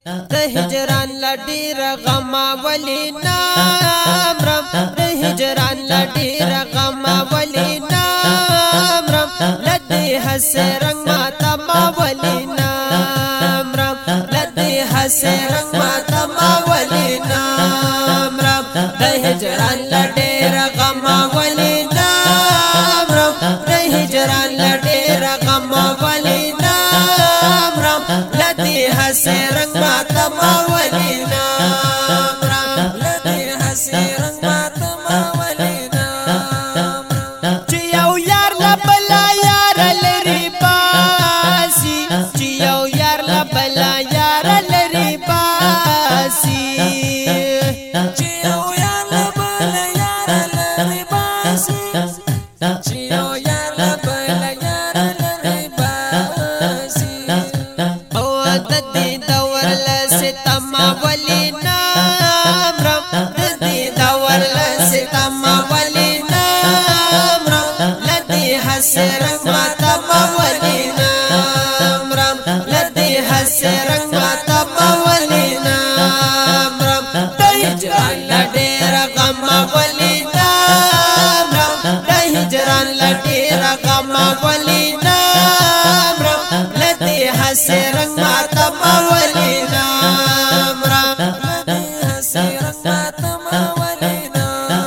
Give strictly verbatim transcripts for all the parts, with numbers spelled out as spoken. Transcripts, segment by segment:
د هجران لډیر غما ولینا مرم د هجران لډیر غما ولینا مرم لدی حسرنګ ماتا ما ولینا مرم لدی حسرنګ ماتا ما ولینا مرم د هجران لډیر غما ولینا مرم د هجران لډیر غما ولینا مرم لدی حسرنګ ماتا ما ولینا مرم لدی حسرنګ ماتا ما ولینا چې یو یار لبلا یار لري باسي چې یو یار لبلا یار لري باسي چې یو یار لبلا یار لري باسي چې یو یار لبلا یار لري باسي او د دې دور لستم ولینا مرم د دې دور لستم ولینا مرم لدی حسرنګ ماتا ما ولینا مرم لدی حسرنګ ماتا ما ولینا مرم د هجران لډیر غم ولینا مرم د هجران لډیر غم ولینا مرم لدی حسرنګ ماتا ما ولینا مرم لدی حسرنګ ماتا ما ولینا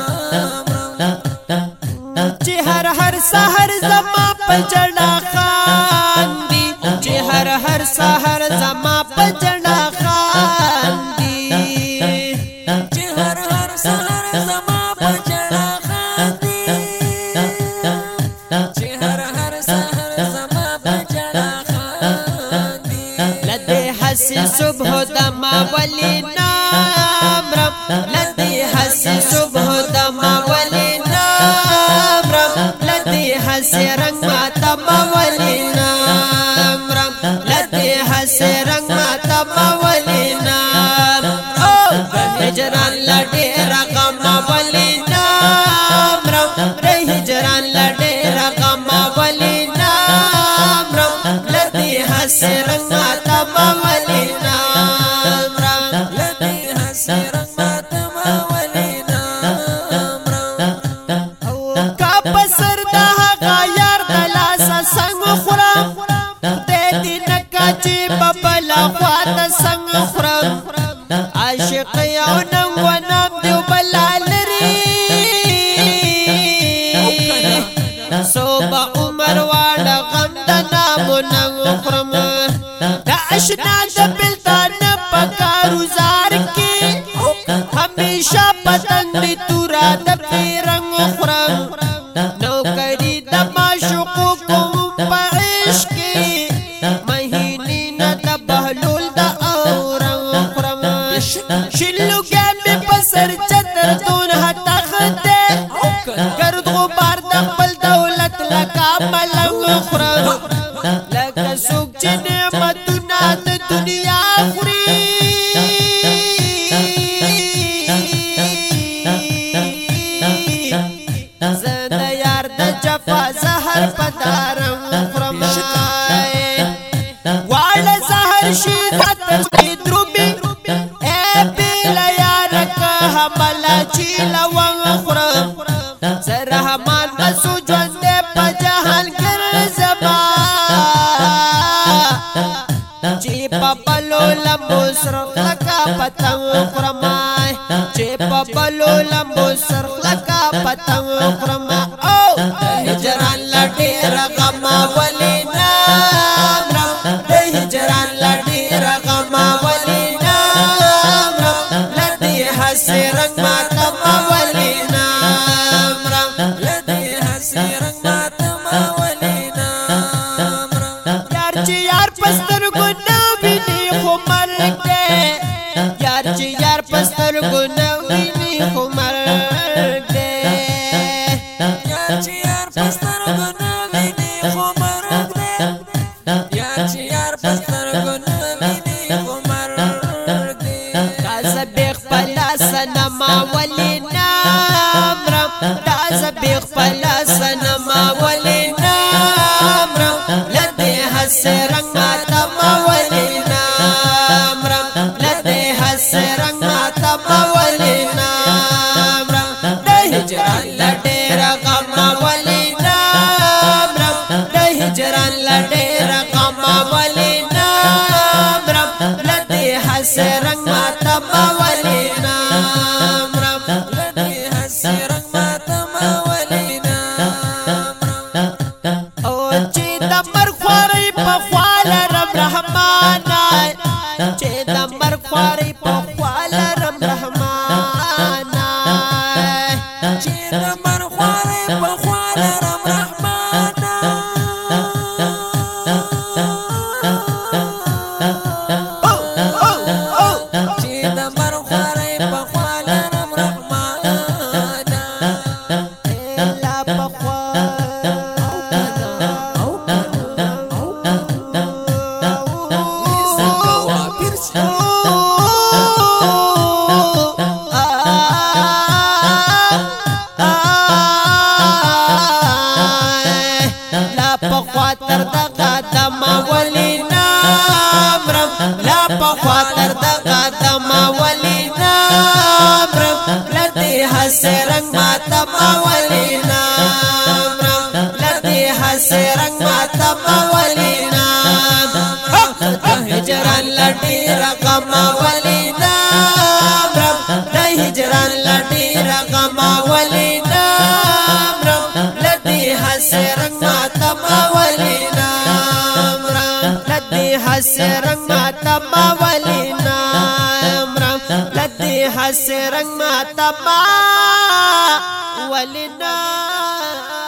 چې هر هر سحر زما پجړا خان دی چې هر هر سحر زما پجړا خان دی چې هر هر سحر زما پجړا خان دی چې هر هر سحر زما پجړا خان دی لدی حسی صبح دما ولینا مرم لدی حسی صبح دما ولینا مرم لدی حسرنګ ماتا ما ولینا مرم لدی حسرنګ ماتا ما ولینا او د هجران لډیر غم ولینا مرم د هجران لډیر غم ولینا مرم لدی حسرنګ ماتا ما ولینا مرم لدی حسرنګ ماتا ما ولینا پسر دا هغه یار دلاسه څنګه خورم د دې نکا چې ببلا خواته څنګه خورم عاشق یو نن و نام دیو بلا لري صوبه عمر واړه غم د نامو نن خورم د اشنا د بلتان پکارو زار کې همیشه پتنګ دی تورا د پیرنګ خورم نوکری د معشوقو کوم په عشق کې مهینې نه د بهلول د اورنګ خورم شلوګې مې په سر چتر دون هټه خته ګرد غبار د خپل دولت لکه ملنګ خورم لکه څوک چې نعمتونه د دنیا خوري زهر پدارم خرمای واړه زهر شي خطر دروبي اے بلا یارک حملا چی لوان خرم زه رحمان مسو ژوند په جهان کې زما چې په بلو لمبو سر لکا پتنګ خرمای چې په بلو لمبو سر لکا پتنګ خرمای او هجران لډیر غم ولینا مرم د هجران لډیر غم ولینا مرم لدی حسرنګ ماتا ما ولینا مرم لدی حسرنګ ماتا ما ولینا مرم یار چې یار پستر ګنا ویني خو مرګ دې یار چې یار پستر ګنا ویني خو مرګ دې یار چې یار پستر ګنا ویني خو مرګ دې یار چې یار پستر ګنا ویني خو مرګ دې کاز بیخ پلا سنما ولینا مرم کاز بیخ پلا سنما ولینا مرم لدی حسرنګ ماتا ما ولینا مرم حسرنگ ماتا مولینا لدی حسرنگ ماتا مولینا او چی دمر خواری پا خوال رم رحمانا چی دمر خواری پا خوال رم رحمانا چی دمر خواری پا خوال رم رحمانا چی دمر خواری پا خوال رم رحمانا لا پا خوال خاطر دغه د مولینا مرم لا په خاطر دغه د مولینا مرم لدی حسرنگ ماتا مولینا مرم لدی حسرنگ ماتا مولینا هجران لدی رقم مولینا مرم د هجران لدی رقم مولینا مرم لدی حسرنگ ماتا مولینا مرم لدی حسرنگ ماتا مولینا مرم لدی حسرنگ ماتا مولینا